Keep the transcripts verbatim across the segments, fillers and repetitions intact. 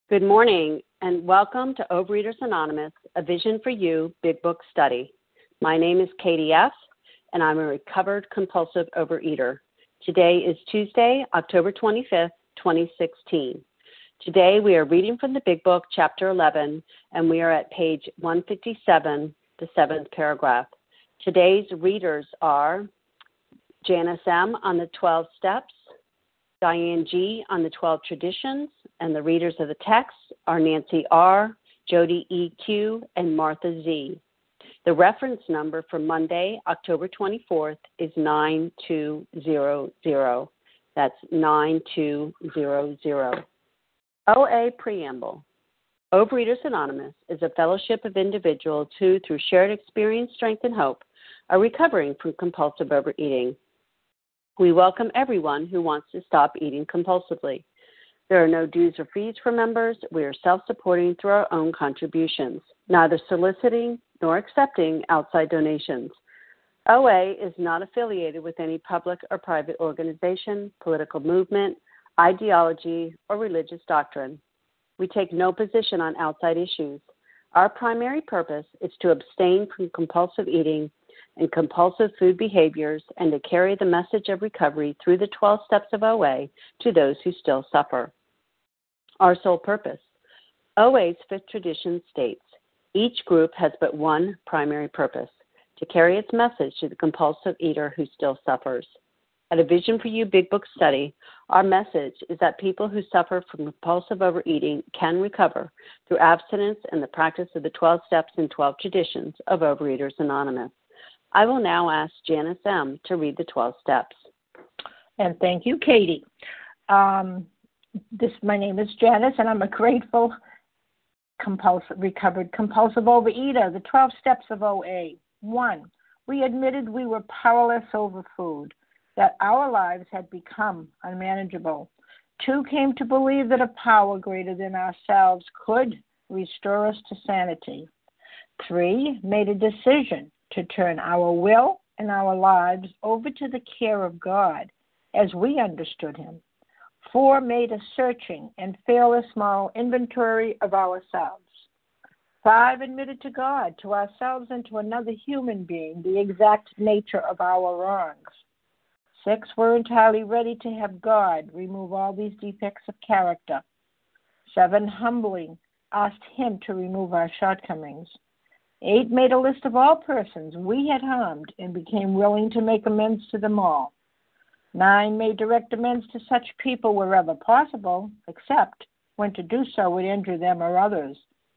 Good morning, and welcome to Overeaters Anonymous, a Vision for You Big Book Study. My name is Katie F., and I'm a recovered compulsive overeater. Today is Tuesday, October twenty-fifth, twenty sixteen. Today we are reading from the Big Book, Chapter eleven, and we are at page one fifty-seven, the seventh paragraph. Today's readers are Janice M. on the twelve Steps, Diane G. on the twelve Traditions, and the readers of the text are Nancy R., Jody E Q, and Martha Z. The reference number for Monday, October twenty-fourth is nine two zero zero. That's nine two zero zero. O A Preamble. Overeaters Anonymous is a fellowship of individuals who, through shared experience, strength, and hope, are recovering from compulsive overeating. We welcome everyone who wants to stop eating compulsively. There are no dues or fees for members. We are self-supporting through our own contributions, neither soliciting nor accepting outside donations. O A is not affiliated with any public or private organization, political movement, ideology, or religious doctrine. We take no position on outside issues. Our primary purpose is to abstain from compulsive eating and compulsive food behaviors and to carry the message of recovery through the twelve steps of O A to those who still suffer. Our sole purpose. O A's fifth tradition states, each group has but one primary purpose, to carry its message to the compulsive eater who still suffers. At a Vision for You Big Book Study, our message is that people who suffer from compulsive overeating can recover through abstinence and the practice of the twelve steps and twelve traditions of Overeaters Anonymous. I will now ask Janice M. to read the twelve steps. And thank you, Katie. Um, this, my name is Janice, and I'm a grateful compulsive, recovered compulsive overeater. The twelve steps of O A. One, we admitted we were powerless over food, that our lives had become unmanageable. Two, came to believe that a power greater than ourselves could restore us to sanity. Three, made a decision to turn our will and our lives over to the care of God as we understood Him. Four, made a searching and fearless moral inventory of ourselves. Five, admitted to God, to ourselves, and to another human being the exact nature of our wrongs. Six, we're entirely ready to have God remove all these defects of character. Seven, humbly asked Him to remove our shortcomings. Eight, made a list of all persons we had harmed and became willing to make amends to them all. Nine, made direct amends to such people wherever possible, except when to do so would injure them or others.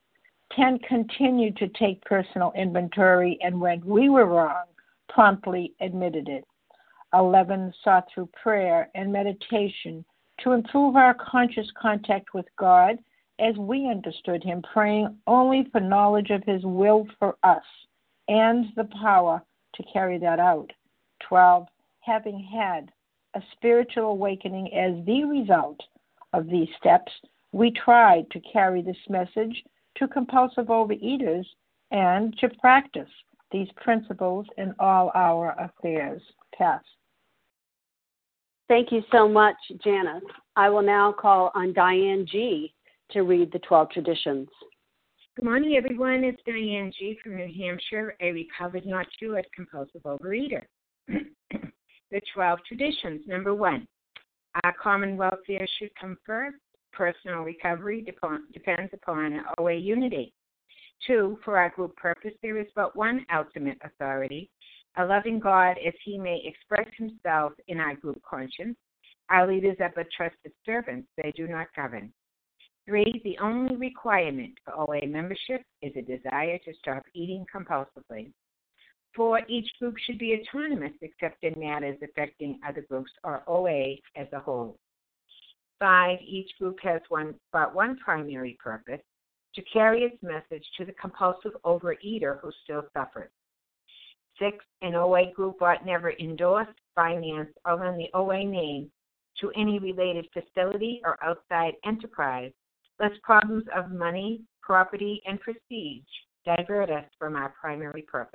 Ten, continued to take personal inventory, and when we were wrong, promptly admitted it. Eleven, sought through prayer and meditation to improve our conscious contact with God as we understood Him, praying only for knowledge of His will for us and the power to carry that out. Twelve, having had a spiritual awakening as the result of these steps, we tried to carry this message to compulsive overeaters and to practice these principles in all our affairs. Pass. Thank you so much, Janice. I will now call on Diane G. to read the twelve traditions. Good morning, everyone. It's Diane G. from New Hampshire, a recovered not cured compulsive overeater. The twelve traditions. Number one, our common welfare should come first. Personal recovery dep- depends upon O A unity. Two, for our group purpose, there is but one ultimate authority, a loving God as He may express Himself in our group conscience. Our leaders are but trusted servants. They do not govern. Three, the only requirement for O A membership is a desire to stop eating compulsively. Four, each group should be autonomous except in matters affecting other groups or O A as a whole. Five, each group has one but one primary purpose, to carry its message to the compulsive overeater who still suffers. Six, an O A group ought never endorse, finance, or lend the O A name to any related facility or outside enterprise, lest problems of money, property, and prestige divert us from our primary purpose.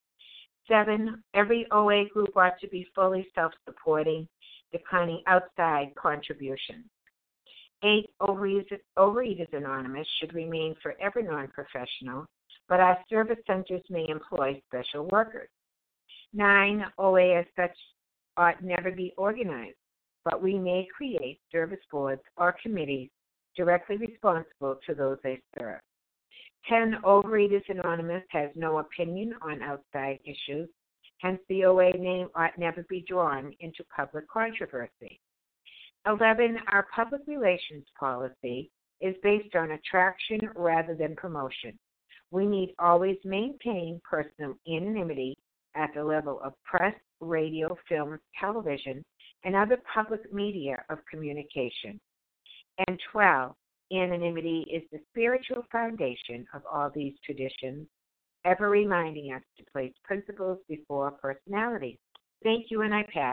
Seven, every O A group ought to be fully self-supporting, declining outside contributions. Eight, Overeaters, Overeaters Anonymous should remain forever non-professional, but our service centers may employ special workers. Nine, O A as such ought never be organized, but we may create service boards or committees directly responsible to those they serve. Ten, Overeaters Anonymous has no opinion on outside issues, hence the O A name ought never be drawn into public controversy. Eleven, our public relations policy is based on attraction rather than promotion. We need always maintain personal anonymity at the level of press, radio, film, television, and other public media of communication. And twelve, anonymity is the spiritual foundation of all these traditions, ever reminding us to place principles before personalities. Thank you, and I pass.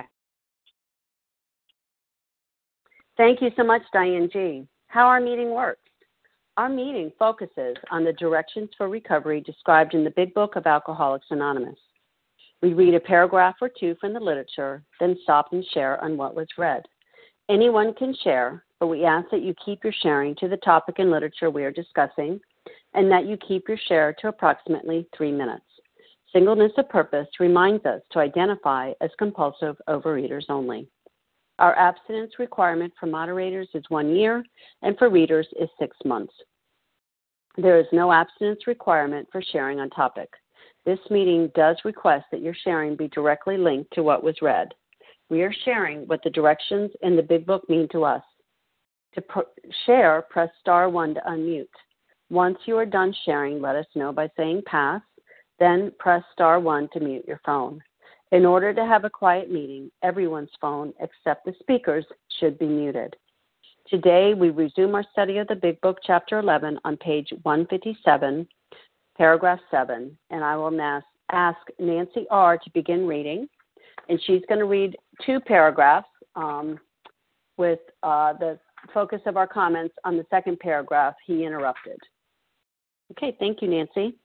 Thank you so much, Diane G. How our meeting works. Our meeting focuses on the directions for recovery described in the Big Book of Alcoholics Anonymous. We read a paragraph or two from the literature, then stop and share on what was read. Anyone can share, but we ask that you keep your sharing to the topic and literature we are discussing, and that you keep your share to approximately three minutes. Singleness of purpose reminds us to identify as compulsive overeaters only. Our abstinence requirement for moderators is one year, and for readers is six months. There is no abstinence requirement for sharing on topic. This meeting does request that your sharing be directly linked to what was read. We are sharing what the directions in the Big Book mean to us. To pr- share, press star one to unmute. Once you are done sharing, let us know by saying pass, then press star one to mute your phone. In order to have a quiet meeting, everyone's phone except the speaker's should be muted. Today, we resume our study of the Big Book, Chapter eleven, on page one fifty-seven, paragraph seven, and I will now ask Nancy R. to begin reading, and she's going to read two paragraphs um, with uh, the focus of our comments on the second paragraph he interrupted. Okay, thank you, Nancy.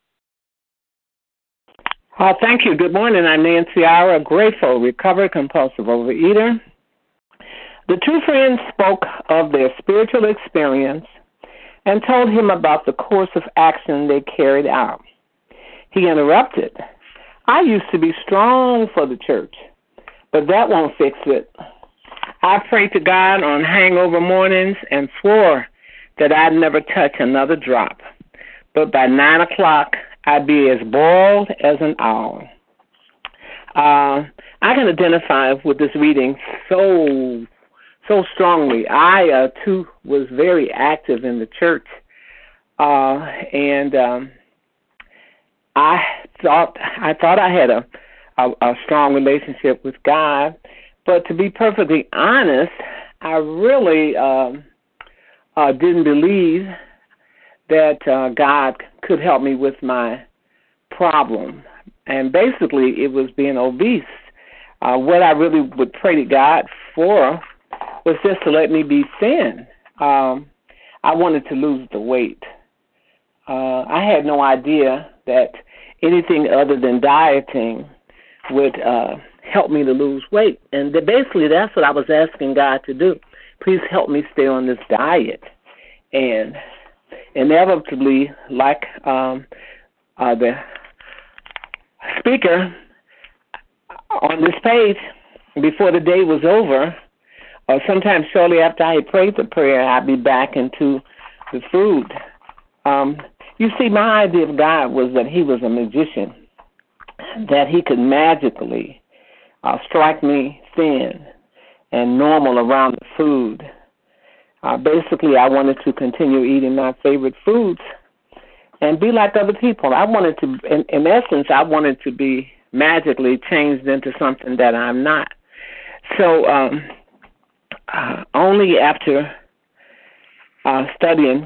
Uh, thank you. Good morning. I'm Nancy R., a grateful, recovered, compulsive overeater. The two friends spoke of their spiritual experience and told him about the course of action they carried out. He interrupted. I used to be strong for the church, but that won't fix it. I prayed to God on hangover mornings and swore that I'd never touch another drop. But by nine o'clock, I'd be as boiled as an owl. Uh, I can identify with this reading so, so strongly. I, uh, too, was very active in the church, uh, and um, I thought I thought I had a, a, a strong relationship with God. But to be perfectly honest, I really uh, uh, didn't believe that uh, God could help me with my problem. And basically, it was being obese. Uh, what I really would pray to God for was just to let me be thin. Um, I wanted to lose the weight. Uh, I had no idea that anything other than dieting would uh, help me to lose weight. And basically, that's what I was asking God to do. Please help me stay on this diet. And inevitably, like um, uh, the speaker on this page, before the day was over, or sometimes shortly after I had prayed the prayer, I'd be back into the food. Um, you see, my idea of God was that he was a magician, that he could magically uh, strike me thin and normal around the food. Uh, basically, I wanted to continue eating my favorite foods and be like other people. I wanted to, in, in essence, I wanted to be magically changed into something that I'm not. So um, uh, only after uh, studying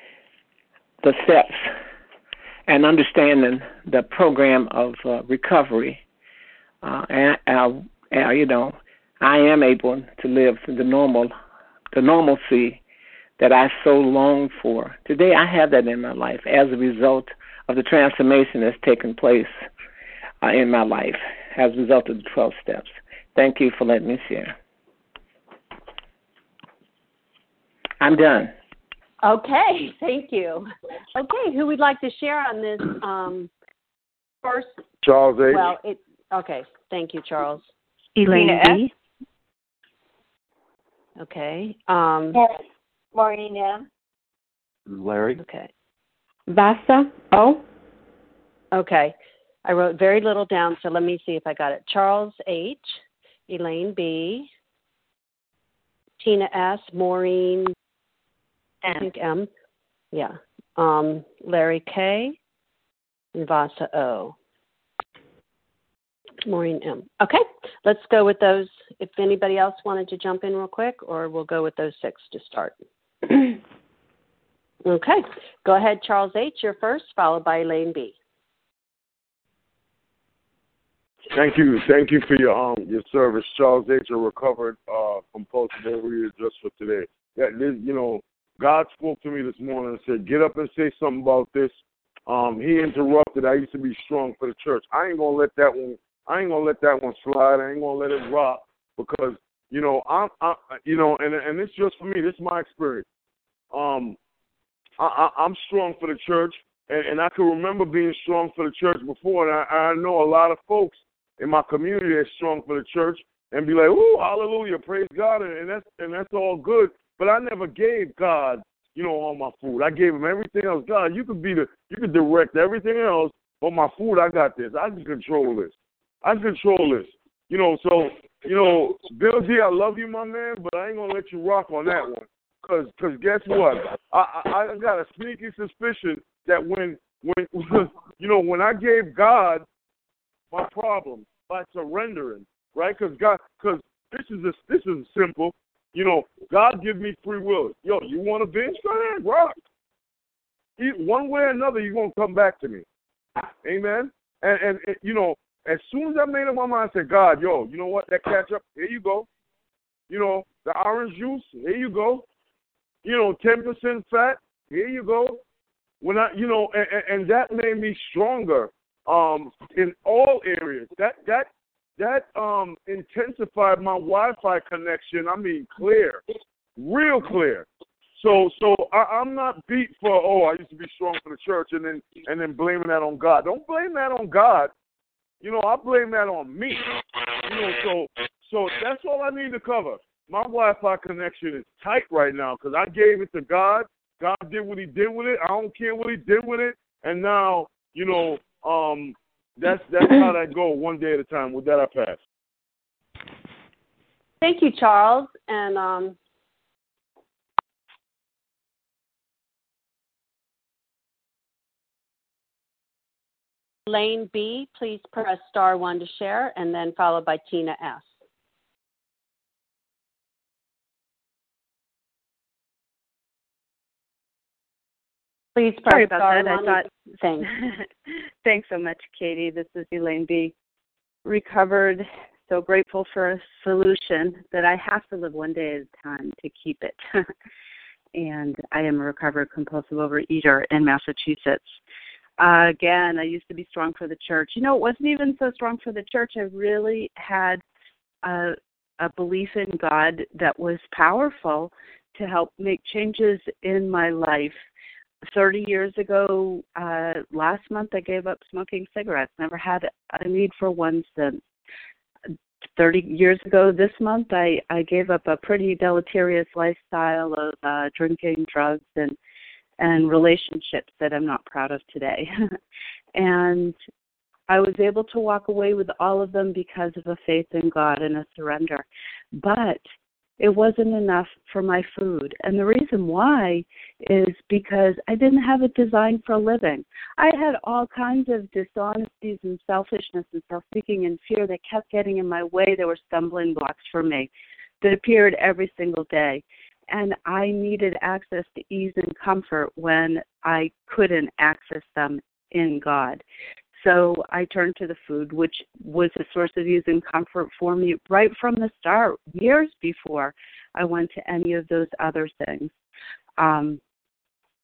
the steps and understanding the program of uh, recovery, uh, and, uh, uh, you know, I am able to live the normal, the normalcy that I so longed for. Today, I have that in my life as a result of the transformation that's taken place uh, in my life as a result of the twelve steps. Thank you for letting me share. I'm done. Okay, thank you. Okay, who would like to share on this um, first? Charles H. Well, it, okay, thank you, Charles. Elaine B. Okay. Um, Maureen M. Larry. Okay. Vasa O. Okay. I wrote very little down, so let me see if I got it. Charles H., Elaine B., Tina S., Maureen I think M. Yeah. Um, Larry K. and Vasa O. Maureen M. Okay. Let's go with those. If anybody else wanted to jump in real quick, or we'll go with those six to start. Okay. Go ahead, Charles H. You're first, followed by Elaine B. Thank you. Thank you for your um your service, Charles H., a recovered uh, compulsive overeater just for today. Yeah, this, you know, God spoke to me this morning and said, get up and say something about this. Um, he interrupted. I used to be strong for the church. I ain't gonna let that one. I ain't gonna let that one slide. I ain't gonna let it rock because you know I'm. I, you know, and and it's just for me. This is my experience. Um, I, I, I'm strong for the church, and, and I can remember being strong for the church before. And I, I know a lot of folks in my community that's strong for the church and be like, "Ooh, hallelujah, praise God," and, and that's and that's all good. But I never gave God, you know, all my food. I gave him everything else. God, you could be the, you could direct everything else, but my food, I got this. I can control this. I can control this. You know, so, you know, Bill D, I love you, my man, but I ain't going to let you rock on that one. Because cause guess what? I, I, I got a sneaky suspicion that when, when you know, when I gave God my problem by surrendering, right? Because God, because this is a, this is simple. You know, God give me free will. Yo, you want to binge? Go ahead, rock. One way or another, you're going to come back to me. Amen? And, and, and, you know, as soon as I made up my mind, I said, God, yo, you know what? That ketchup, here you go. You know, the orange juice, here you go. You know, ten percent fat, here you go. When I, you know, and, and that made me stronger um, in all areas. That, that, That um, intensified my Wi-Fi connection. I mean, clear, real clear. So, so I, I'm not beat for oh, I used to be strong for the church, and then and then blaming that on God. Don't blame that on God. You know, I blame that on me. You know, so so that's all I need to cover. My Wi-Fi connection is tight right now because I gave it to God. God did what He did with it. I don't care what He did with it. And now, you know, um. That's that's how that go, one day at a time. With that, I pass. Thank you, Charles. And um, Lane B, please press star one to share, and then followed by Tina S. Please press Sorry about star that. one. I thought. Thanks. Thanks so much, Katie. This is Elaine B. Recovered. So grateful for a solution that I have to live one day at a time to keep it. And I am a recovered compulsive overeater in Massachusetts. Uh, again, I used to be strong for the church. You know, it wasn't even so strong for the church. I really had a, a belief in God that was powerful to help make changes in my life. thirty years ago, uh, last month, I gave up smoking cigarettes. Never had a need for one since. thirty years ago this month, I, I gave up a pretty deleterious lifestyle of uh, drinking, drugs, and and relationships that I'm not proud of today. And I was able to walk away with all of them because of a faith in God and a surrender. But it wasn't enough for my food. And the reason why is because I didn't have it designed for a living. I had all kinds of dishonesties and selfishness and self-seeking and fear that kept getting in my way. There were stumbling blocks for me that appeared every single day. And I needed access to ease and comfort when I couldn't access them in God. So I turned to the food, which was a source of ease and comfort for me right from the start, years before I went to any of those other things. Um,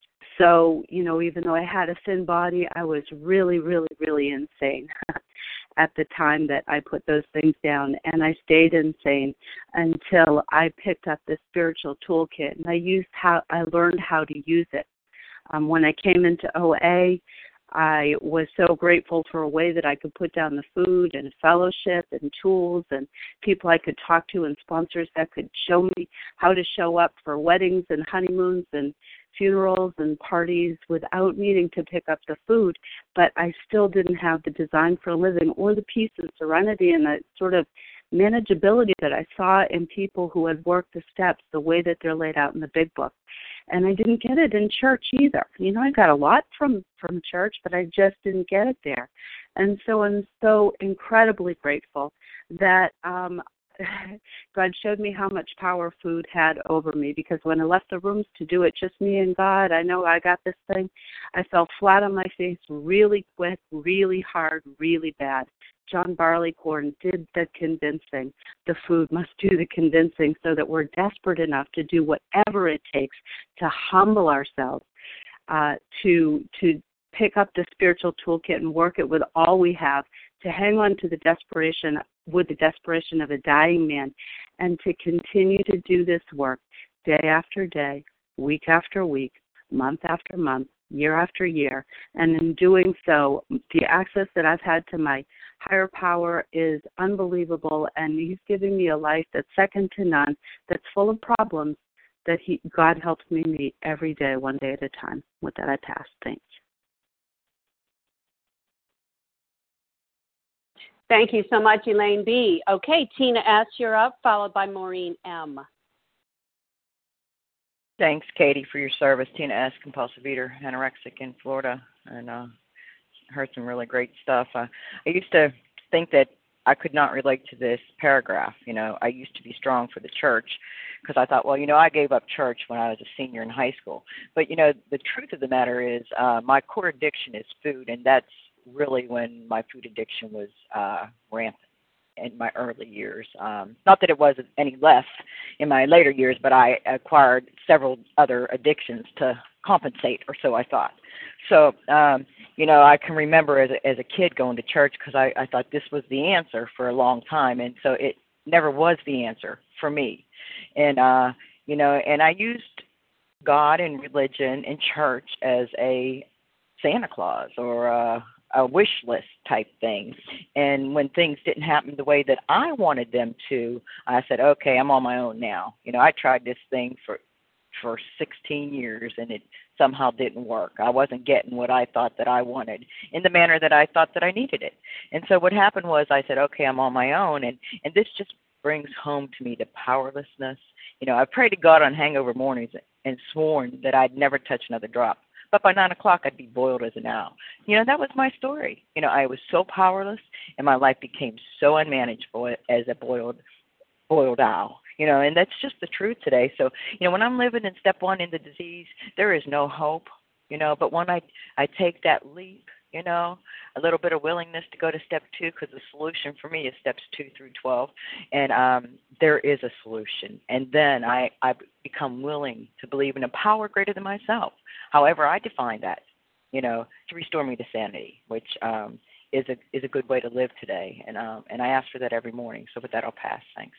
so, you know, even though I had a thin body, I was really, really, really insane. at the time that I put those things down, and I stayed insane until I picked up the spiritual toolkit, and I used how I learned how to use it. Um, when I came into O A, I was so grateful for a way that I could put down the food and fellowship and tools and people I could talk to and sponsors that could show me how to show up for weddings and honeymoons and funerals and parties without needing to pick up the food. But I still didn't have the design for a living or the peace and serenity and the sort of manageability that I saw in people who had worked the steps the way that they're laid out in the big book. And I didn't get it in church either. You know, I got a lot from, from church, but I just didn't get it there. And so I'm so incredibly grateful that um, God showed me how much power food had over me, because when I left the rooms to do it, just me and God, I know I got this thing, I fell flat on my face really quick, really hard, really bad. John Barleycorn did the convincing. The food must do the convincing so that we're desperate enough to do whatever it takes to humble ourselves, uh, to to pick up the spiritual toolkit and work it with all we have, to hang on to the desperation, with the desperation of a dying man, and to continue to do this work day after day, week after week, month after month, year after year. And in doing so, the access that I've had to my higher power is unbelievable, and he's giving me a life that's second to none, that's full of problems that he God helps me meet every day, one day at a time. With that, I pass. Thanks. Thank you so much, Elaine B. Okay, Tina S., you're up, followed by Maureen M. Thanks, Katie, for your service. Tina S., compulsive eater, anorexic in Florida, and uh, heard some really great stuff. Uh, I used to think that I could not relate to this paragraph. You know, I used to be strong for the church because I thought, well, you know, I gave up church when I was a senior in high school. But, you know, the truth of the matter is uh, my core addiction is food, and that's really when my food addiction was uh, rampant in my early years. Um, not that it wasn't any less in my later years, but I acquired several other addictions to compensate, or so I thought. So, um, you know, I can remember as a, as a kid going to church because I, I thought this was the answer for a long time, and so it never was the answer for me. And, uh, you know, and I used God and religion and church as a Santa Claus or a, a wish list type thing. And when things didn't happen the way that I wanted them to, I said, okay, I'm on my own now. You know, I tried this thing for for sixteen years, and it somehow didn't work. I wasn't getting what I thought that I wanted in the manner that I thought that I needed it. And so what happened was I said, okay, I'm on my own, and, and this just brings home to me the powerlessness. You know, I prayed to God on hangover mornings and sworn that I'd never touch another drop. But by nine o'clock, I'd be boiled as an owl. You know, that was my story. You know, I was so powerless, and my life became so unmanageable as a boiled, boiled owl. You know, and that's just the truth today. So, you know, when I'm living in step one in the disease, there is no hope, you know, but when I, I take that leap, you know, a little bit of willingness to go to step two, because the solution for me is steps two through twelve, and um, there is a solution. And then I, I become willing to believe in a power greater than myself, however I define that, you know, to restore me to sanity, which um, is a is a good way to live today. And um, and I ask for that every morning. So with that, I'll pass. Thanks.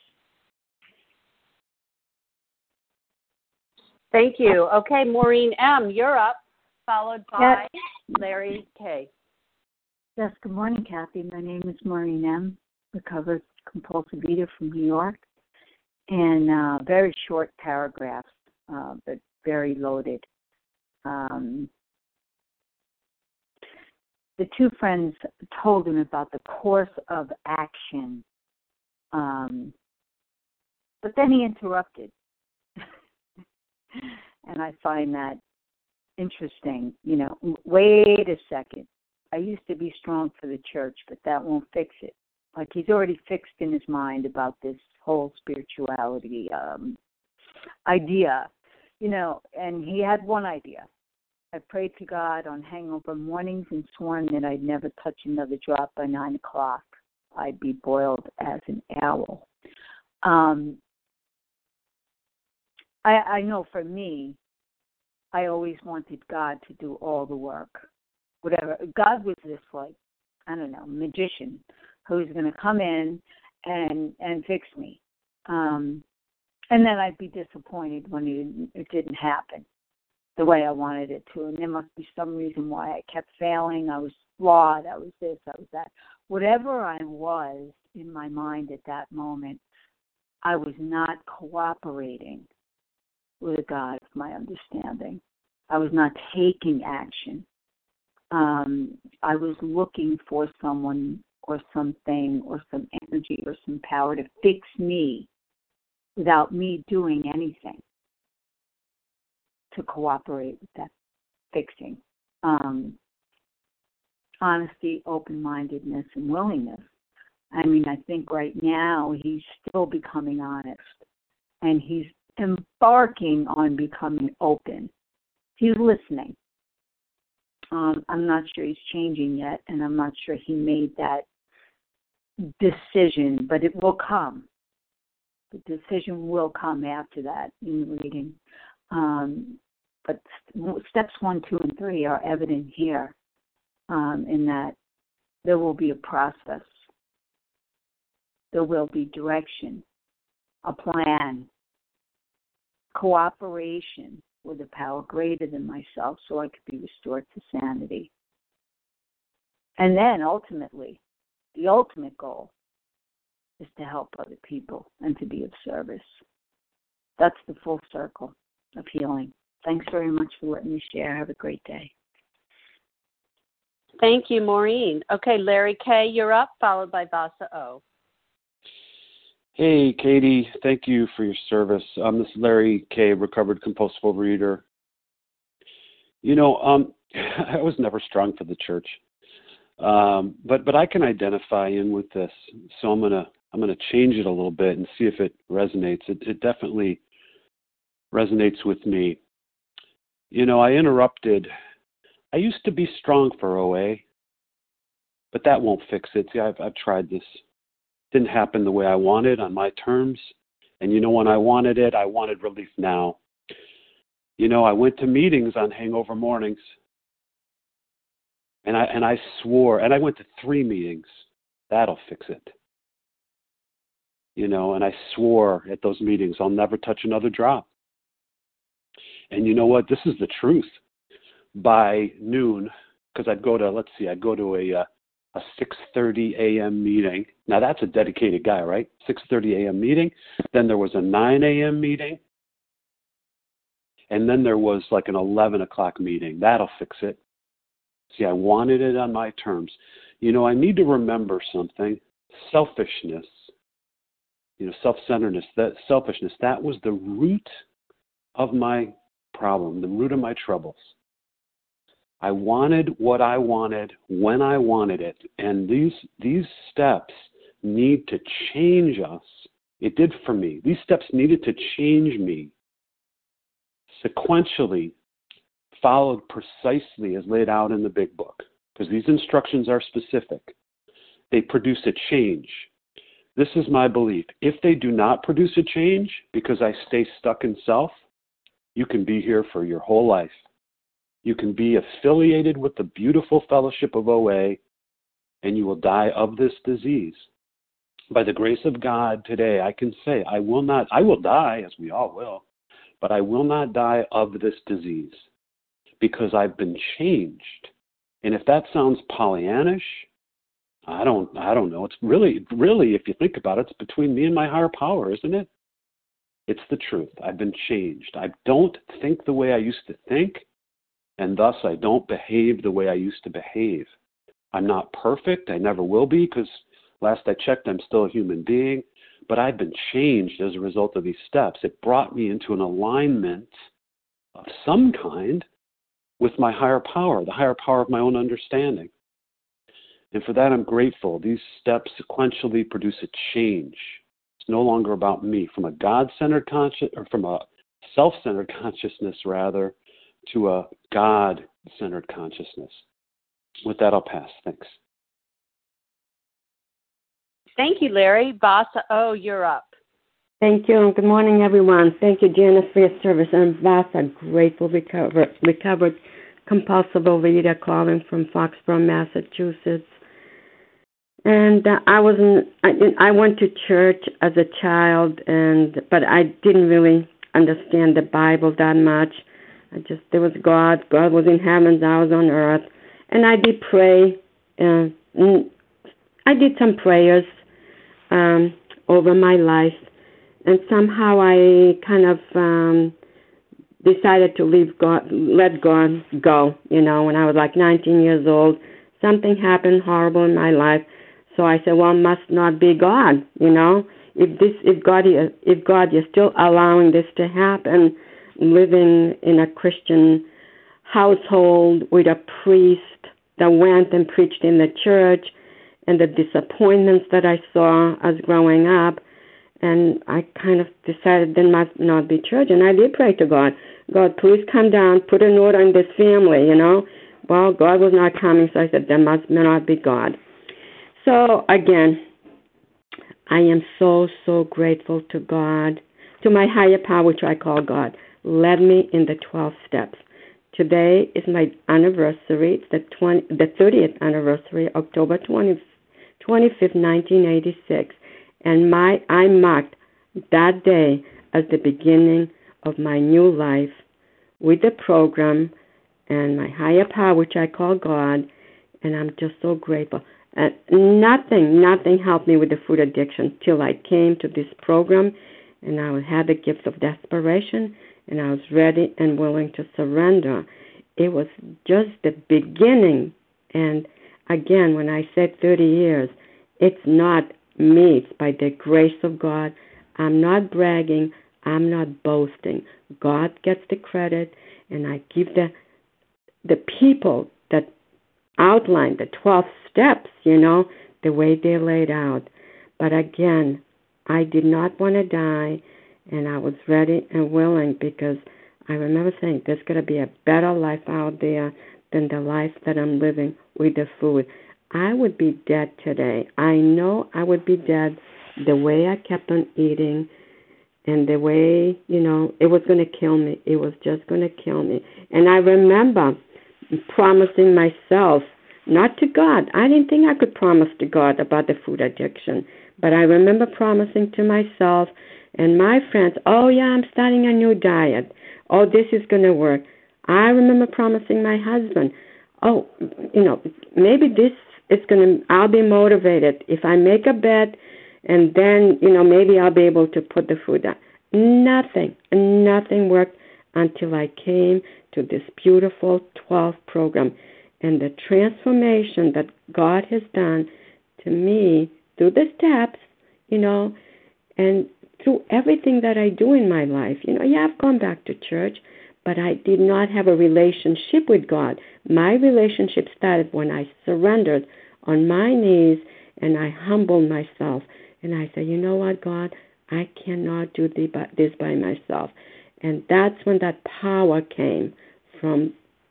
Thank you. Okay, Maureen M., you're up, followed by yes. Larry K. Yes, good morning, Kathy. My name is Maureen M., recovered compulsive eater from New York. And uh, very short paragraphs, uh, but very loaded. Um, the two friends told him about the course of action, um, but then he interrupted. And I find that interesting. You know, wait a second. I used to be strong for the church, but that won't fix it. Like he's already fixed in his mind about this whole spirituality um, idea, you know, and he had one idea. I prayed to God on hangover mornings and sworn that I'd never touch another drop by nine o'clock. I'd be boiled as an owl. Um, I, I know for me, I always wanted God to do all the work. Whatever. God was this like I don't know, magician who's going to come in and and fix me. Um, and then I'd be disappointed when it, it didn't happen the way I wanted it to. And there must be some reason why I kept failing. I was flawed. I was this. I was that. Whatever I was in my mind at that moment, I was not cooperating with a God of my understanding. I was not taking action. Um, I was looking for someone or something or some energy or some power to fix me without me doing anything to cooperate with that fixing. Um, honesty, open-mindedness, and willingness. I mean, I think right now he's still becoming honest, and he's embarking on becoming open. He's listening. Um, I'm not sure he's changing yet, and I'm not sure he made that decision, but it will come. The decision will come after that in the reading. Um, but steps one, two, and three are evident here um, in that there will be a process. There will be direction, a plan, cooperation with a power greater than myself so I could be restored to sanity. And then ultimately, the ultimate goal is to help other people and to be of service. That's the full circle of healing. Thanks very much for letting me share. Have a great day. Thank you, Maureen. Okay, Larry K., you're up, followed by Vasa O. Hey, Katie. Thank you for your service. Um, this is Larry K., recovered compulsive overeater. You know, um, I was never strong for the church, um, but but I can identify in with this. So I'm gonna I'm gonna change it a little bit and see if it resonates. It, it definitely resonates with me. You know, I interrupted. I used to be strong for O A, but that won't fix it. See, I've I've tried this. Didn't happen the way I wanted on my terms. And you know, when I wanted it, I wanted relief now. You know, I went to meetings on hangover mornings. And I and I swore, and I went to three meetings. That'll fix it. You know, and I swore at those meetings, I'll never touch another drop. And you know what? This is the truth. By noon, because I'd go to, let's see, I'd go to a, uh, a six thirty a.m. meeting. Now, that's a dedicated guy, right? six thirty a.m. meeting. Then there was a nine a.m. meeting. And then there was like an eleven o'clock meeting. That'll fix it. See, I wanted it on my terms. You know, I need to remember something. Selfishness, you know, self-centeredness, that selfishness, that was the root of my problem, the root of my troubles. I wanted what I wanted when I wanted it. And these these steps need to change us. It did for me. These steps needed to change me sequentially, followed precisely as laid out in the big book, because these instructions are specific. They produce a change. This is my belief. If they do not produce a change because I stay stuck in self, you can be here for your whole life. You can be affiliated with the beautiful fellowship of O A, and you will die of this disease. By the grace of God today, I can say I will not, I will die, as we all will, but I will not die of this disease because I've been changed. And if that sounds Pollyannish, I don't, I don't know. It's really, really, if you think about it, it's between me and my higher power, isn't it? It's the truth. I've been changed. I don't think the way I used to think, and thus I don't behave the way I used to behave. I'm not perfect. I never will be, because last I checked, I'm still a human being, but I've been changed as a result of these steps. It brought me into an alignment of some kind with my higher power, the higher power of my own understanding. And for that, I'm grateful. These steps sequentially produce a change. It's no longer about me, from a God-centered conscious, or from a self-centered consciousness, rather, to a God-centered consciousness. With that, I'll pass. Thanks. Thank you, Larry. Vasa O., you're up. Thank you. Good morning, everyone. Thank you, Janice, for your service. I'm Vasa, grateful recovered, recovered compulsive overeater calling from Foxborough, Massachusetts. And uh, I wasn't. I, I went to church as a child, and but I didn't really understand the Bible that much. I just there was God. God was in heavens. I was on earth, and I did pray. Uh, I did some prayers um, over my life, and somehow I kind of um, decided to leave God, let God go. You know, when I was like nineteen years old, something happened horrible in my life. So I said, well, it must not be God, you know. If this, if God, if God, you're still allowing this to happen, living in a Christian household with a priest that went and preached in the church, and the disappointments that I saw as growing up, and I kind of decided there must not be church. And I did pray to God, God, please come down, put an order on this family, you know. Well, God was not coming, so I said, there must not be God. So, again, I am so, so grateful to God, to my higher power, which I call God, led me in the twelve steps. Today is my anniversary. It's the, twenty, the thirtieth anniversary, October twentieth, twenty-fifth, nineteen eighty-six. And my I marked that day as the beginning of my new life with the program and my higher power, which I call God, and I'm just so grateful. Uh, nothing, nothing helped me with the food addiction till I came to this program, and I had the gift of desperation, and I was ready and willing to surrender. It was just the beginning, and again, when I said thirty years, it's not me, it's by the grace of God. I'm not bragging, I'm not boasting. God gets the credit, and I give the the people that outlined the twelve steps, you know, the way they laid out. But again, I did not want to die, and I was ready and willing because I remember saying there's going to be a better life out there than the life that I'm living with the food. I would be dead today. I know I would be dead the way I kept on eating and the way, you know, it was going to kill me. It was just going to kill me. And I remember promising myself, not to God. I didn't think I could promise to God about the food addiction, but I remember promising to myself and my friends, oh, yeah, I'm starting a new diet. Oh, this is going to work. I remember promising my husband, oh, you know, maybe this is going to, I'll be motivated. If I make a bet and then, you know, maybe I'll be able to put the food down. Nothing, nothing worked until I came to this beautiful twelve program. And the transformation that God has done to me through the steps, you know, and through everything that I do in my life. You know, yeah, I've gone back to church, but I did not have a relationship with God. My relationship started when I surrendered on my knees and I humbled myself. And I said, you know what, God, I cannot do this by myself. And that's when that power came from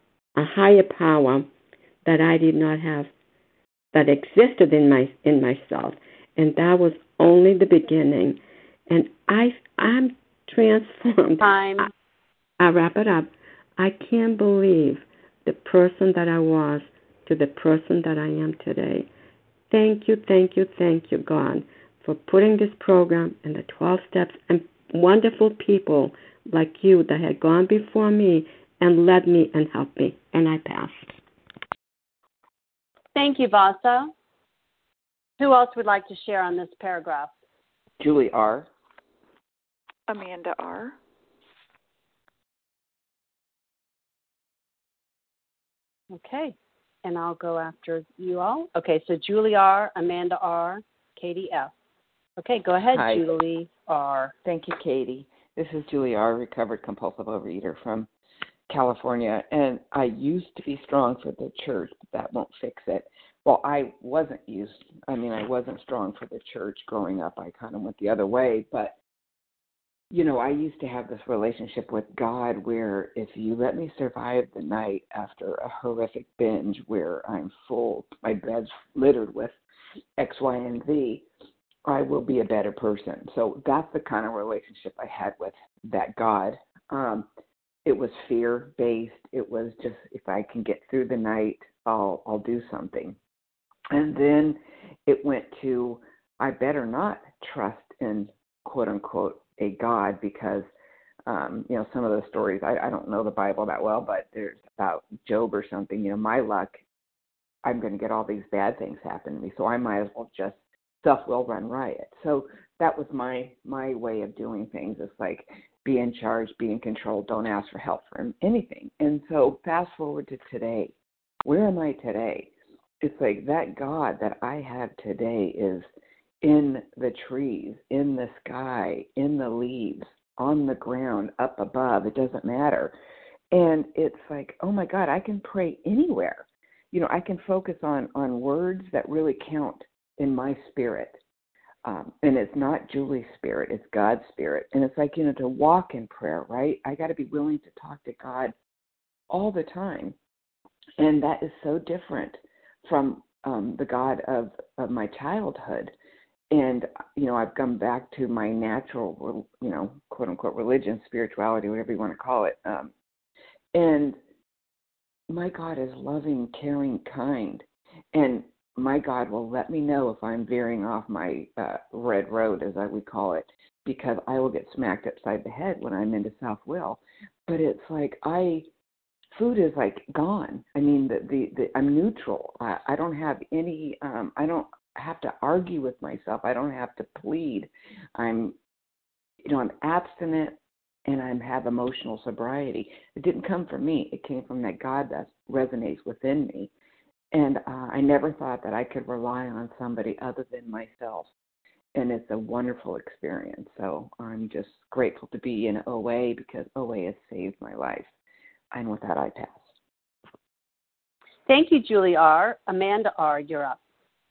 a higher power that I did not have, that existed in my in myself, and that was only the beginning. And I I'm transformed. Time. I, I wrap it up. I can't believe the person that I was to the person that I am today. Thank you, thank you, thank you, God, for putting this program and the twelve steps and wonderful people like you that had gone before me and led me and helped me. And I passed. Thank you, Vasa. Who else would like to share on this paragraph? Julie R. Amanda R. Okay, and I'll go after you all. Okay, so Julie R., Amanda R., Katie F. Okay, go ahead, Hi. Julie R. Thank you, Katie. This is Julie R., recovered compulsive overeater from California, and I used to be strong for the church, but that won't fix it. Well, I wasn't used, I mean, I wasn't strong for the church growing up. I kind of went the other way, but, you know, I used to have this relationship with God where if you let me survive the night after a horrific binge where I'm full, my bed's littered with X, Y, and Z, I will be a better person. So that's the kind of relationship I had with that God. Um, it was fear-based. It was just, if I can get through the night, I'll I'll do something. And then it went to, I better not trust in, quote unquote, a God, because, um, you know, some of the stories, I, I don't know the Bible that well, but there's about Job or something, you know, my luck, I'm going to get all these bad things happen to me, so I might as well just self-will run riot. So that was my my way of doing things. It's like, be in charge, be in control, don't ask for help for anything. And so fast forward to today. Where am I today? It's like that God that I have today is in the trees, in the sky, in the leaves, on the ground, up above. It doesn't matter. And it's like, oh my God, I can pray anywhere. You know, I can focus on, on words that really count in my spirit. Um, and it's not Julie's spirit, it's God's spirit. And it's like, you know, to walk in prayer, right? I got to be willing to talk to God all the time. And that is so different from um, the God of, of my childhood. And, you know, I've come back to my natural, you know, quote unquote, religion, spirituality, whatever you want to call it. Um, and my God is loving, caring, kind. And my God will let me know if I'm veering off my uh, red road, as I would call it, because I will get smacked upside the head when I'm into self-will. But it's like I, food is like gone. I mean, the, the, the I'm neutral. I, I don't have any, um, I don't have to argue with myself. I don't have to plead. I'm, you know, I'm abstinent and I have emotional sobriety. It didn't come from me. It came from that God that resonates within me. And uh, I never thought that I could rely on somebody other than myself. And it's a wonderful experience. So I'm just grateful to be in O A, because O A has saved my life. And with that, I pass. Thank you, Julie R. Amanda R., you're up.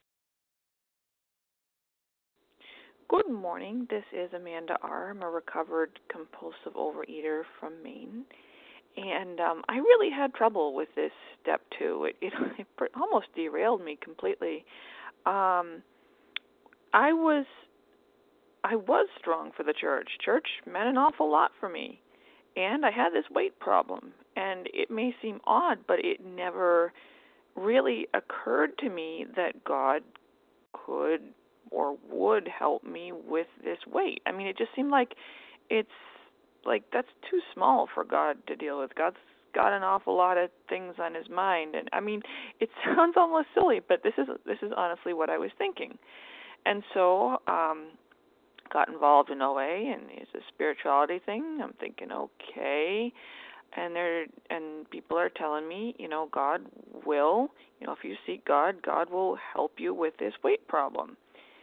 Good morning. This is Amanda R. I'm a recovered compulsive overeater from Maine. And um, I really had trouble with this step two. It, it, it almost derailed me completely. Um, I was I was strong for the church. Church meant an awful lot for me. And I had this weight problem. And it may seem odd, but it never really occurred to me that God could or would help me with this weight. I mean, it just seemed like it's like that's too small for God to deal with. God's got an awful lot of things on his mind. And I mean, it sounds almost silly, but this is this is honestly what I was thinking. And so um got involved in O A, and it's a spirituality thing. I'm thinking, okay, and they're and people are telling me, you know, God will, you know, if you seek God, God will help you with this weight problem.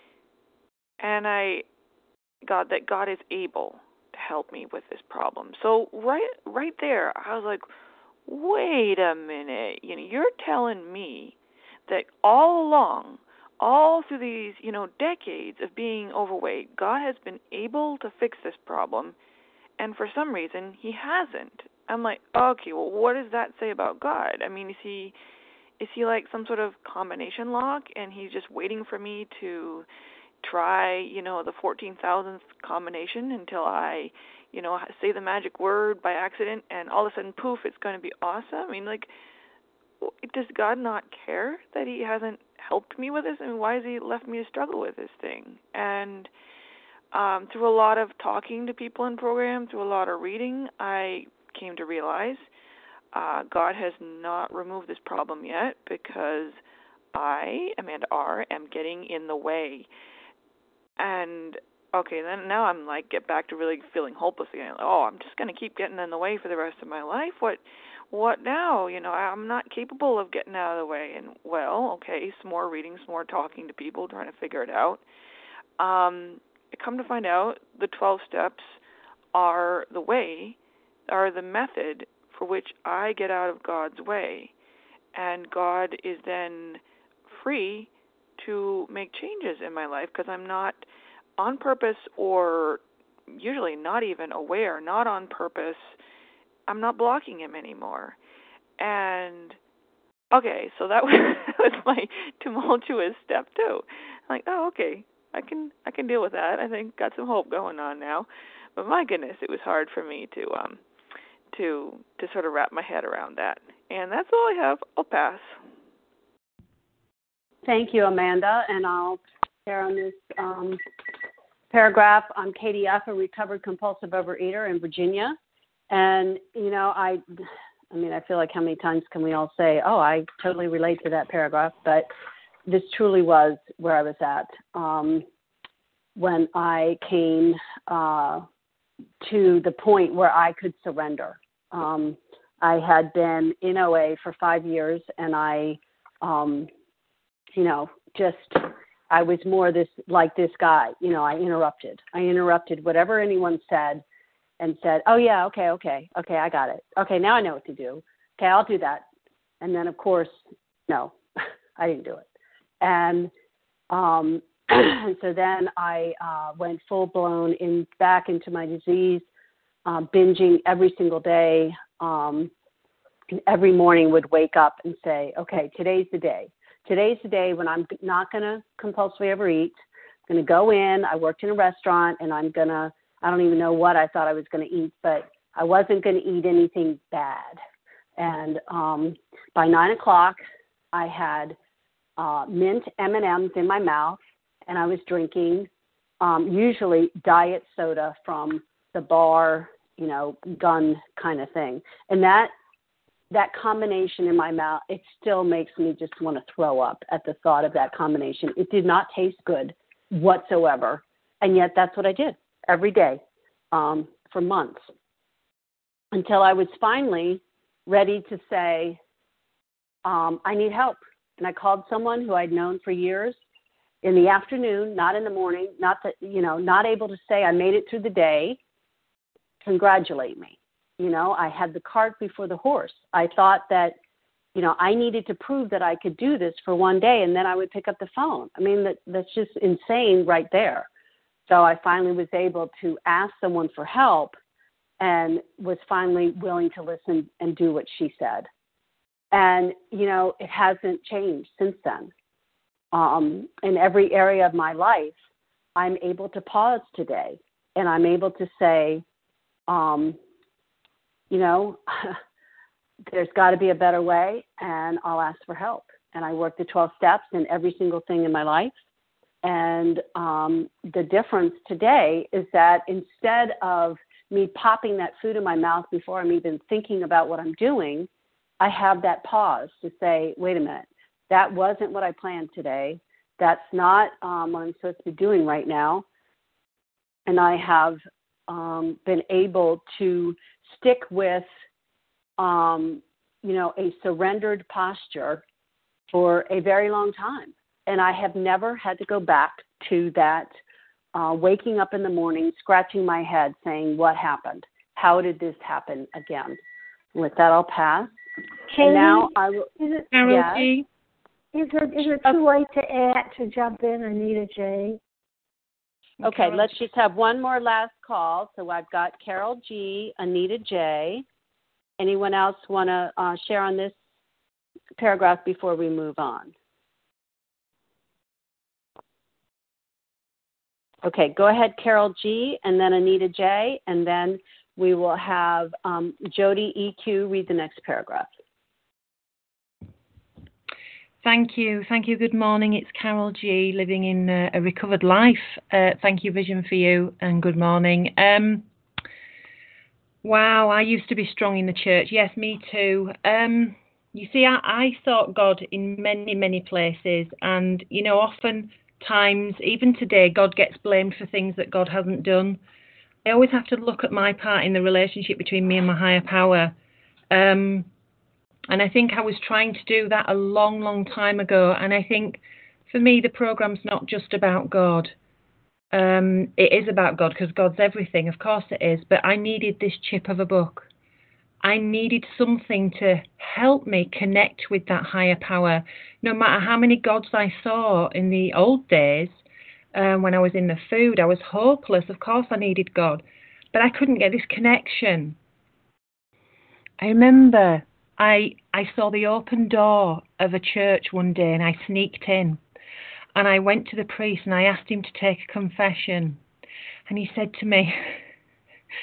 And I got that God is able to help me with this problem. So right right there, I was like, wait a minute, you know, you're telling me that all along, all through these, you know, decades of being overweight, God has been able to fix this problem, and for some reason he hasn't. I'm like, okay, well, what does that say about God? I mean, is he is he like some sort of combination lock, and he's just waiting for me to try, you know, the fourteen thousandth combination until I, you know, say the magic word by accident, and all of a sudden, poof, it's going to be awesome? I mean, like, does God not care that he hasn't helped me with this? I mean, why has he left me to struggle with this thing? And um, through a lot of talking to people in program, through a lot of reading, I came to realize uh, God has not removed this problem yet, because I, Amanda R., am getting in the way. And okay, then now I'm like, get back to really feeling hopeless again. Like, oh, I'm just going to keep getting in the way for the rest of my life. What, what now? You know, I'm not capable of getting out of the way. And well, okay, some more reading, some more talking to people, trying to figure it out. Um, come to find out, the twelve steps are the way, are the method for which I get out of God's way, and God is then free to make changes in my life, because I'm not on purpose, or usually not even aware, not on purpose. I'm not blocking him anymore. And okay, so that was, that was my tumultuous step two. I'm like, oh, okay, I can I can deal with that. I think got some hope going on now. But my goodness, it was hard for me to um to to sort of wrap my head around that. And that's all I have. I'll pass. Thank you, Amanda. And I'll share on this um, paragraph. I'm Katie F., a recovered compulsive overeater in Virginia. And, you know, I, I mean, I feel like how many times can we all say, oh, I totally relate to that paragraph. But this truly was where I was at um, when I came uh, to the point where I could surrender. Um, I had been in O A for five years, and I, um, you know, just, I was more this, like this guy, you know, I interrupted. I interrupted whatever anyone said and said, oh, yeah, okay, okay, okay, I got it. Okay, now I know what to do. Okay, I'll do that. And then, of course, no, I didn't do it. And um, and so then I uh, went full-blown in back into my disease, uh, binging every single day. Um, every morning would wake up and say, okay, today's the day. Today's the day when I'm not going to compulsively overeat. I'm going to go in. I worked in a restaurant, and I'm going to, I don't even know what I thought I was going to eat, but I wasn't going to eat anything bad. And um, by nine o'clock, I had uh, mint M and M's in my mouth, and I was drinking um, usually diet soda from the bar, you know, gun kind of thing. And that that combination in my mouth, it still makes me just want to throw up at the thought of that combination. It did not taste good whatsoever. And yet that's what I did every day um, for months until I was finally ready to say, um, I need help. And I called someone who I'd known for years in the afternoon, not in the morning, not that, you know, not able to say I made it through the day, congratulate me. You know, I had the cart before the horse. I thought that, you know, I needed to prove that I could do this for one day, and then I would pick up the phone. I mean, that, that's just insane right there. So I finally was able to ask someone for help and was finally willing to listen and do what she said. And, you know, it hasn't changed since then. Um, in every area of my life, I'm able to pause today, and I'm able to say, um, you know, there's got to be a better way, and I'll ask for help. And I work the twelve steps in every single thing in my life. And um, the difference today is that instead of me popping that food in my mouth before I'm even thinking about what I'm doing, I have that pause to say, wait a minute, that wasn't what I planned today. That's not um, what I'm supposed to be doing right now. And I have um, been able to stick with, um, you know, a surrendered posture for a very long time. And I have never had to go back to that uh, waking up in the morning, scratching my head, saying, what happened? How did this happen again? With that, I'll pass. Katie, and now I will. Is it, yes. Is it, is it too late to add, to jump in, Anita J? Okay, let's just have one more last call. So I've got Carol G., Anita J. Anyone else want to uh, share on this paragraph before we move on? Okay, go ahead, Carol G., and then Anita J., and then we will have um, Jody E Q read the next paragraph. Thank you. Thank you. Good morning. It's Carol G., living in uh, a recovered life. Uh, thank you, Vision for You, and good morning. Um, wow, I used to be strong in the church. Yes, me too. Um, you see, I, I sought God in many, many places. And, you know, often times, even today, God gets blamed for things that God hasn't done. I always have to look at my part in the relationship between me and my higher power. Um And I think I was trying to do that a long, long time ago. And I think for me, the program's not just about God. Um, it is about God because God's everything. Of course it is. But I needed this chip of a book. I needed something to help me connect with that higher power. No matter how many gods I saw in the old days, um, when I was in the food, I was hopeless. Of course I needed God. But I couldn't get this connection. I remember I I saw the open door of a church one day, and I sneaked in, and I went to the priest and I asked him to take a confession, and he said to me,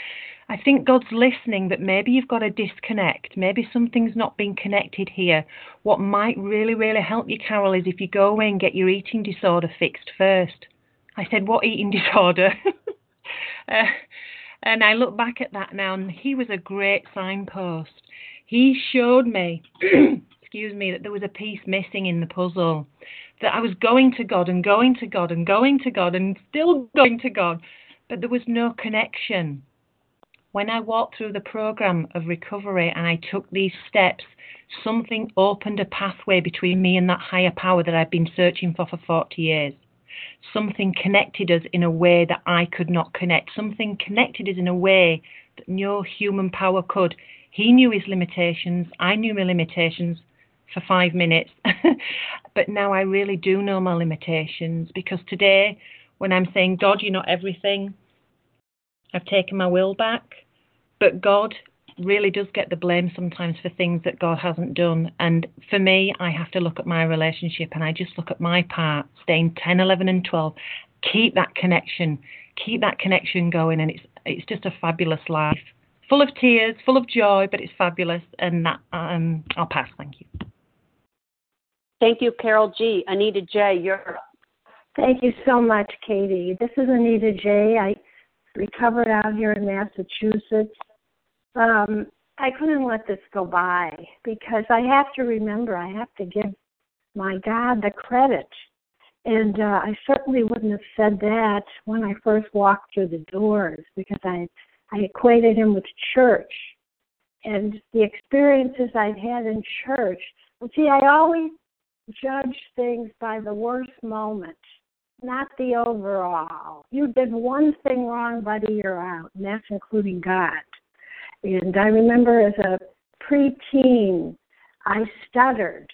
I think God's listening, but maybe you've got a disconnect. Maybe something's not been connected here. What might really, really help you, Carol, is if you go away and get your eating disorder fixed first. I said, what eating disorder? uh, and I look back at that now, and he was a great signpost. He showed me, excuse me, that there was a piece missing in the puzzle, that I was going to God and going to God and going to God and still going to God, but there was no connection. When I walked through the program of recovery and I took these steps, something opened a pathway between me and that higher power that I've been searching for for forty years. Something connected us in a way that I could not connect. Something connected us in a way that no human power could. He knew his limitations. I knew my limitations for five minutes. But now I really do know my limitations, because today, when I'm saying, God, you're not everything, I've taken my will back. But God really does get the blame sometimes for things that God hasn't done. And for me, I have to look at my relationship, and I just look at my part, staying ten, eleven and twelve. Keep that connection. Keep that connection going, and it's it's just a fabulous life. Full of tears, full of joy, but it's fabulous. And that, um, I'll pass. Thank you. Thank you, Carol G. Anita J., you're up. Thank you so much, Katie. This is Anita J. I recovered out here in Massachusetts. Um, I couldn't let this go by, because I have to remember, I have to give my God the credit. And uh, I certainly wouldn't have said that when I first walked through the doors, because I I equated him with church and the experiences I'd had in church. Well, see, I always judge things by the worst moment, not the overall. You did one thing wrong, buddy, you're out, and that's including God. And I remember as a preteen, I stuttered.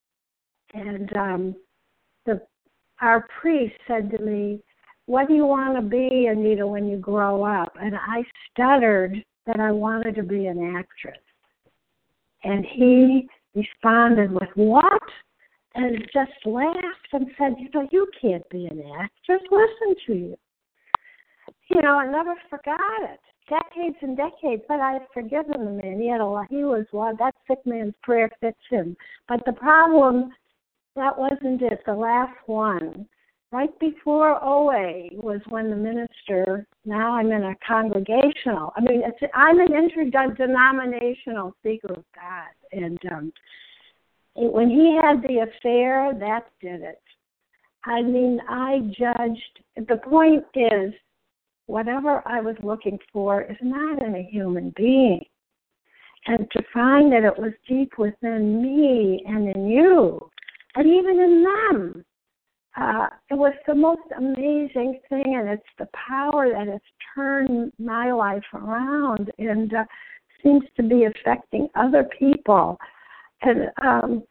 And um, the our priest said to me, what do you want to be, Anita, when you grow up? And I stuttered that I wanted to be an actress. And he responded with, what? And just laughed and said, you know, you can't be an actress. Listen to you. You know, I never forgot it. Decades and decades, but I had forgiven the man. He had a lot. He was one. That sick man's prayer fits him. But the problem, that wasn't it. The last one, right before O A, was when the minister. Now I'm in a congregational. I mean, it's, I'm an interdenominational seeker of God, and um, it, when he had the affair, that did it. I mean, I judged. The point is, whatever I was looking for is not in a human being. And to find that it was deep within me and in you, and even in them, uh, it was the most amazing thing, and it's the power that has turned my life around and uh, seems to be affecting other people. And um,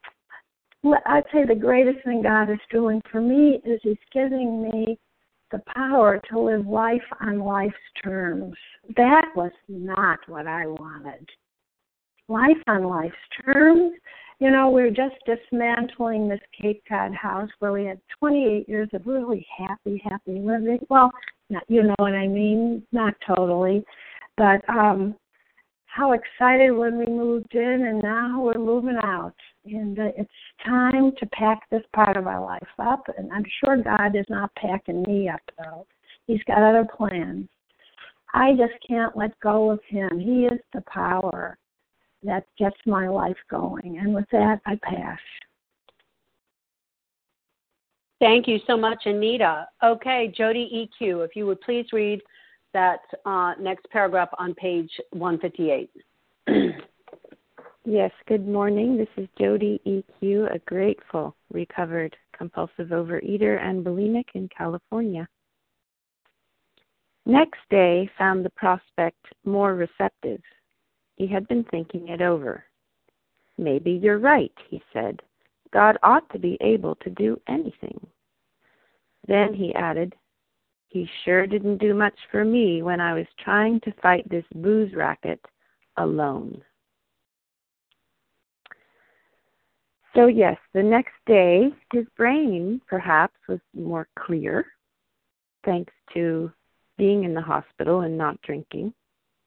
I'd say the greatest thing God is doing for me is he's giving me the power to live life on life's terms. That was not what I wanted. Life on life's terms. You know, we were just dismantling this Cape Cod house where we had twenty-eight years of really happy, happy living. Well, not, you know what I mean? Not totally. But um, how excited when we moved in, and now we're moving out. And uh, it's time to pack this part of our life up. And I'm sure God is not packing me up, though. He's got other plans. I just can't let go of him. He is the power that gets my life going. And with that, I pass. Thank you so much, Anita. Okay, Jody E Q, if you would please read that uh, next paragraph on page one fifty-eight. Yes, good morning. This is Jody E Q, a grateful, recovered, compulsive overeater and bulimic in California. Next day found the prospect more receptive. He had been thinking it over. Maybe you're right, he said. God ought to be able to do anything. Then he added, he sure didn't do much for me when I was trying to fight this booze racket alone. So yes, the next day, his brain perhaps was more clear, thanks to being in the hospital and not drinking.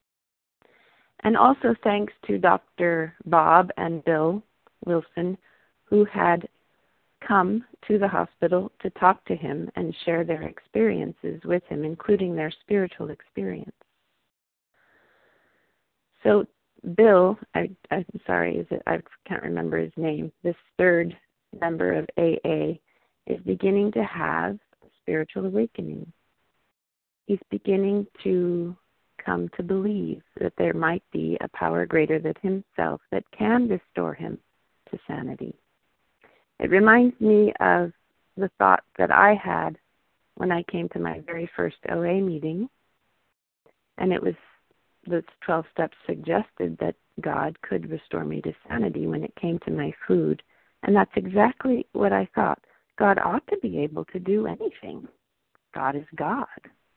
And also thanks to Doctor Bob and Bill Wilson, who had come to the hospital to talk to him and share their experiences with him, including their spiritual experience. So Bill, I, I'm sorry, is it, I can't remember his name, this third member of A A is beginning to have a spiritual awakening. He's beginning to come to believe that there might be a power greater than himself that can restore him to sanity. It reminds me of the thought that I had when I came to my very first O A meeting, and it was the twelve steps suggested that God could restore me to sanity when it came to my food, and that's exactly what I thought. God ought to be able to do anything. God is God.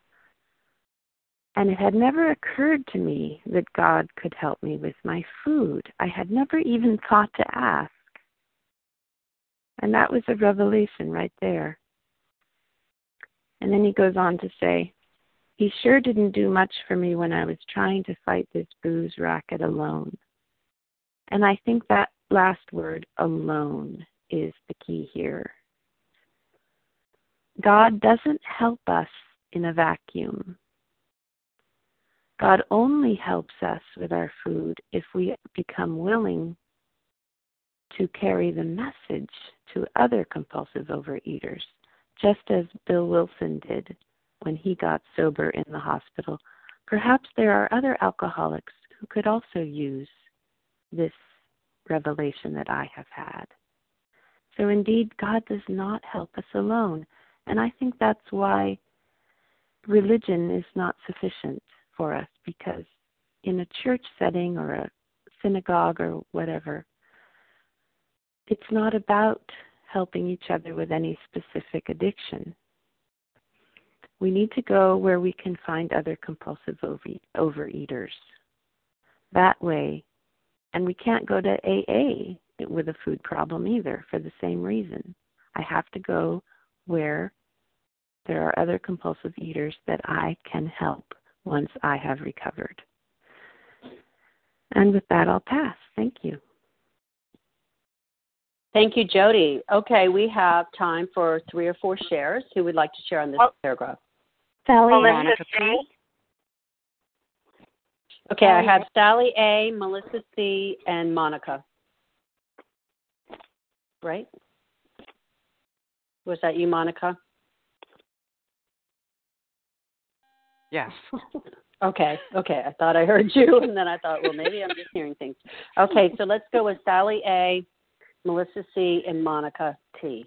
And it had never occurred to me that God could help me with my food. I had never even thought to ask. And that was a revelation right there. And then he goes on to say, he sure didn't do much for me when I was trying to fight this booze racket alone. And I think that last word, alone, is the key here. God doesn't help us in a vacuum. God only helps us with our food if we become willing to carry the message to other compulsive overeaters, just as Bill Wilson did when he got sober in the hospital. Perhaps there are other alcoholics who could also use this revelation that I have had. So indeed, God does not help us alone. And I think that's why religion is not sufficient for us, because in a church setting or a synagogue or whatever, it's not about helping each other with any specific addiction. We need to go where we can find other compulsive overeaters. That way, and we can't go to A A with a food problem either for the same reason. I have to go where there are other compulsive eaters that I can help once I have recovered. And with that, I'll pass. Thank you. Thank you, Jody. Okay, we have time for three or four shares. Who would like to share on this oh. paragraph? Sally. Melissa C. Okay, I have Sally A., Melissa C., and Monica. Right? Was that you, Monica? Yes. Okay, okay. I thought I heard you, and then I thought, well, maybe I'm just hearing things. Okay, so let's go with Sally A., Melissa C., and Monica T.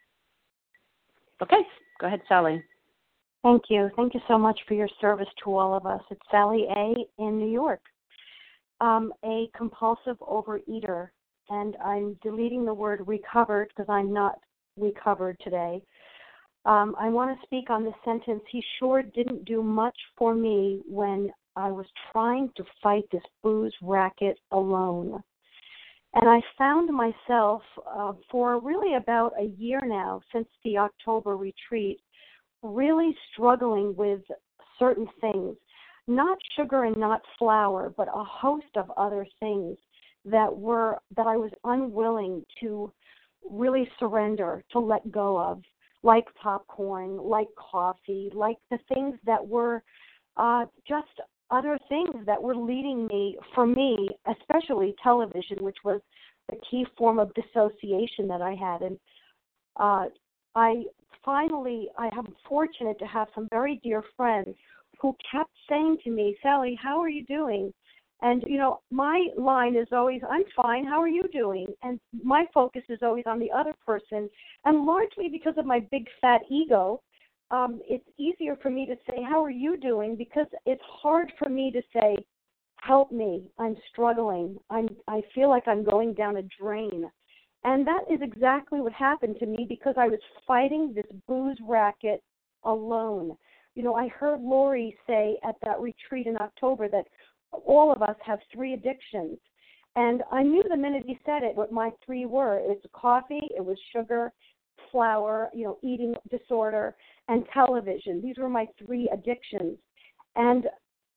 Okay, go ahead, Sally. Thank you. Thank you so much for your service to all of us. It's Sally A. in New York, um, a compulsive overeater, and I'm deleting the word recovered because I'm not recovered today. Um, I want to speak on the sentence, he sure didn't do much for me when I was trying to fight this booze racket alone. And I found myself uh, for really about a year now, since the October retreat, really struggling with certain things, not sugar and not flour, but a host of other things that were that I was unwilling to really surrender, to let go of, like popcorn, like coffee, like the things that were uh, just other things that were leading me, for me, especially television, which was the key form of dissociation that I had. And uh, I finally, I am fortunate to have some very dear friends who kept saying to me, Sally, how are you doing? And, you know, my line is always, I'm fine, how are you doing? And my focus is always on the other person. And largely because of my big fat ego, um, it's easier for me to say, how are you doing? Because it's hard for me to say, help me, I'm struggling. I'm, I feel like I'm going down a drain. And that is exactly what happened to me because I was fighting this booze racket alone. You know, I heard Lori say at that retreat in October that all of us have three addictions. And I knew the minute he said it what my three were. It was coffee, it was sugar, flour, you know, eating disorder, and television. These were my three addictions. And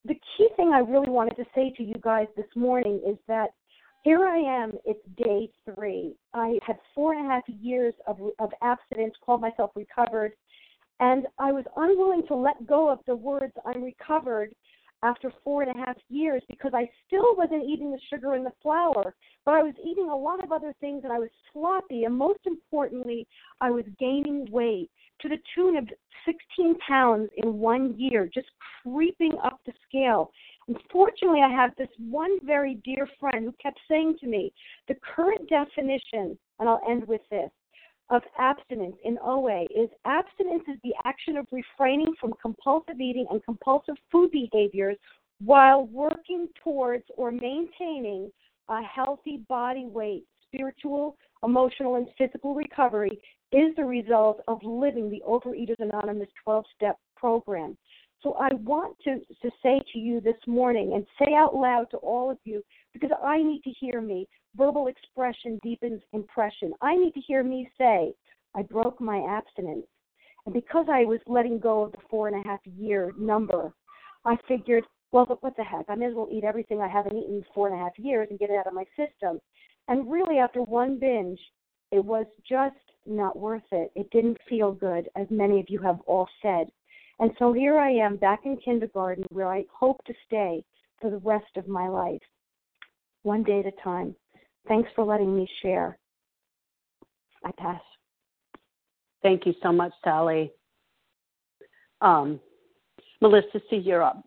the key thing I really wanted to say to you guys this morning is that here I am, it's day three. I had four and a half years of, of abstinence, called myself recovered, and I was unwilling to let go of the words I'm recovered after four and a half years because I still wasn't eating the sugar and the flour, but I was eating a lot of other things, and I was sloppy, and most importantly, I was gaining weight to the tune of sixteen pounds in one year, just creeping up the scale. Unfortunately, I have this one very dear friend who kept saying to me, the current definition, and I'll end with this, of abstinence in O A is abstinence is the action of refraining from compulsive eating and compulsive food behaviors while working towards or maintaining a healthy body weight. Spiritual, emotional, and physical recovery is the result of living the Overeaters Anonymous twelve-step program. So I want to, to say to you this morning and say out loud to all of you, because I need to hear me. Verbal expression deepens impression. I need to hear me say, I broke my abstinence. And because I was letting go of the four and a half year number, I figured, well, what the heck? I may as well eat everything I haven't eaten in four and a half years and get it out of my system. And really, after one binge, it was just not worth it. It didn't feel good, as many of you have all said. And so here I am back in kindergarten where I hope to stay for the rest of my life, one day at a time. Thanks for letting me share. I pass. Thank you so much, Sally. Um, Melissa C., you're up.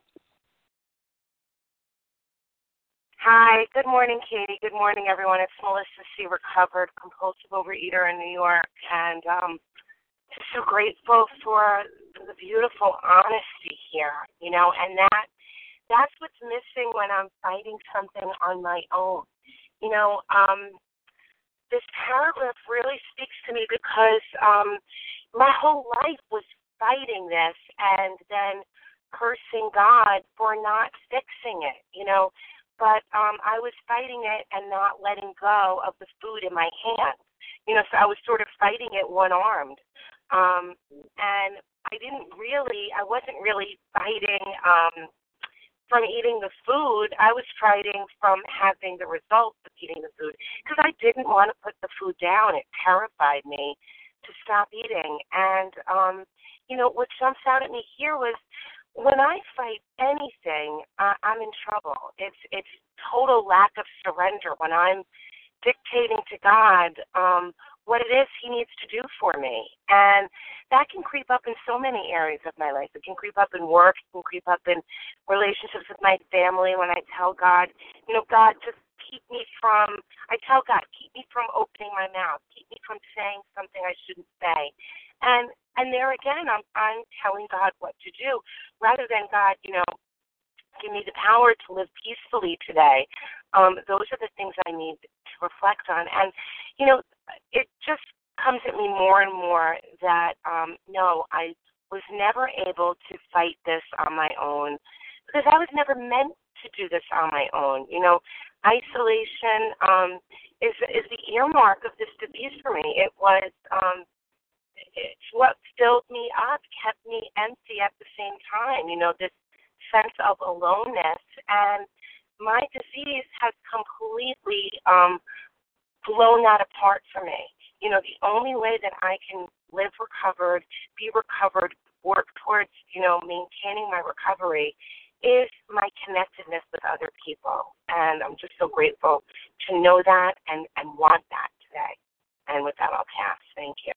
Hi, good morning, Katie. Good morning, everyone. It's Melissa C., recovered compulsive overeater in New York, and um, just so grateful for the beautiful honesty here, you know, and that that's what's missing when I'm fighting something on my own. You know, um, this paragraph really speaks to me because um, my whole life was fighting this and then cursing God for not fixing it, you know. But um, I was fighting it and not letting go of the food in my hand. You know, so I was sort of fighting it one-armed. Um, and I didn't really, I wasn't really fighting um, from eating the food. I was fighting from having the results of eating the food because I didn't want to put the food down. It terrified me to stop eating. And, um, you know, what jumps out at me here was when I fight anything, uh, I'm in trouble. It's it's total lack of surrender when I'm dictating to God um, what it is he needs to do for me. And that can creep up in so many areas of my life. It can creep up in work. It can creep up in relationships with my family when I tell God, you know, God, just keep me from, I tell God, keep me from opening my mouth. Keep me from saying something I shouldn't say. And and there again, I'm, I'm telling God what to do rather than God, you know, give me the power to live peacefully today. Um, those are the things I need to reflect on. And, you know, it just comes at me more and more that, um, no, I was never able to fight this on my own because I was never meant to do this on my own. You know, isolation um, is, is the earmark of this disease for me. It was, um, it's what filled me up, kept me empty at the same time, you know, this sense of aloneness. And my disease has completely um, blown that apart for me. You know, the only way that I can live recovered, be recovered, work towards, you know, maintaining my recovery is my connectedness with other people. And I'm just so grateful to know that and, and want that today. And with that, I'll pass. Thank you.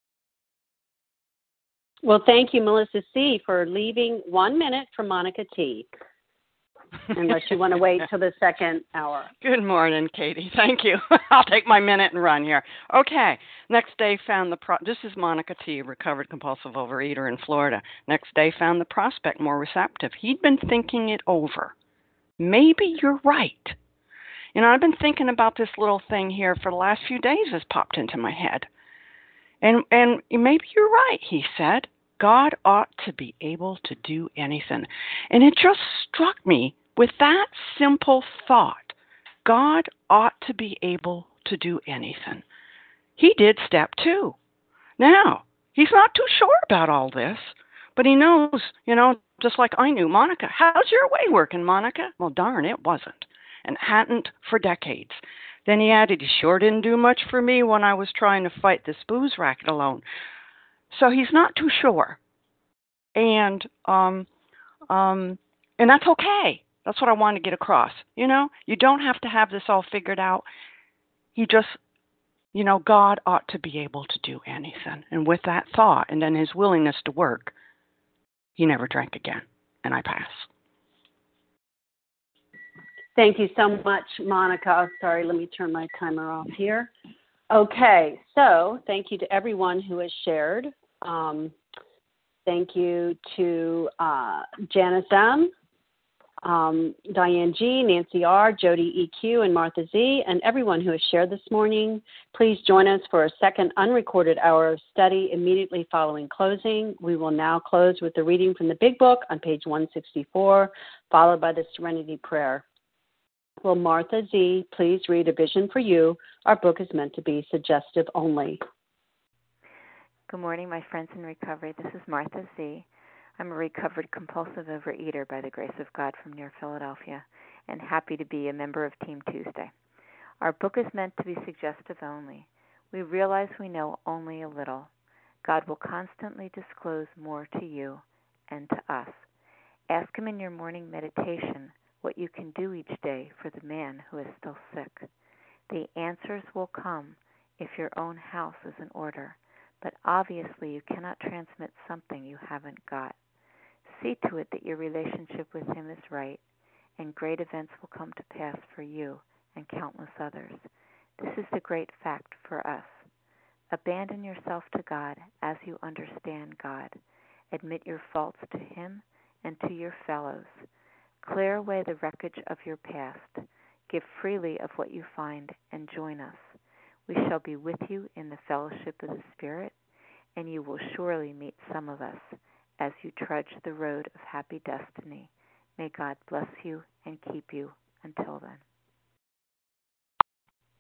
Well, thank you, Melissa C., for leaving one minute for Monica T., unless you want to wait till the second hour. Good morning, Katie. Thank you. I'll take my minute and run here. Okay. Next day found the, pro- this is Monica T., recovered compulsive overeater in Florida. Next day found the prospect more receptive. He'd been thinking it over. Maybe you're right. You know, I've been thinking about this little thing here for the last few days has popped into my head. And and maybe you're right, he said. God ought to be able to do anything. And it just struck me with that simple thought. God ought to be able to do anything. He did step two. Now, he's not too sure about all this, but he knows, you know, just like I knew Monica. How's your way working, Monica? Well, darn, it wasn't, and hadn't for decades. Then he added, he sure didn't do much for me when I was trying to fight this booze racket alone. So he's not too sure. And um, um, and that's okay. That's what I want to get across. You know, you don't have to have this all figured out. He just, you know, God ought to be able to do anything. And with that thought and then his willingness to work, he never drank again. And I pass. Thank you so much, Monica. Sorry, let me turn my timer off here. Okay, so thank you to everyone who has shared. Um, thank you to uh, Janice M., um, Diane G., Nancy R., Jody E Q., and Martha Z., and everyone who has shared this morning. Please join us for a second unrecorded hour of study immediately following closing. We will now close with the reading from the Big Book on page one sixty-four, followed by the Serenity Prayer. Will Martha Z. please read A Vision for You? Our book is meant to be suggestive only. Good morning, my friends in recovery. This is Martha Z. I'm a recovered compulsive overeater by the grace of God from near Philadelphia, and happy to be a member of Team Tuesday. Our book is meant to be suggestive only. We realize we know only a little. God will constantly disclose more to you and to us. Ask Him in your morning meditation what you can do each day for the man who is still sick. The answers will come if your own house is in order, but obviously you cannot transmit something you haven't got. See to it that your relationship with Him is right, and great events will come to pass for you and countless others. This is the great fact for us. Abandon yourself to God as you understand God. Admit your faults to Him and to your fellows. Clear away the wreckage of your past. Give freely of what you find and join us. We shall be with you in the fellowship of the Spirit, and you will surely meet some of us as you trudge the road of happy destiny. May God bless you and keep you until then.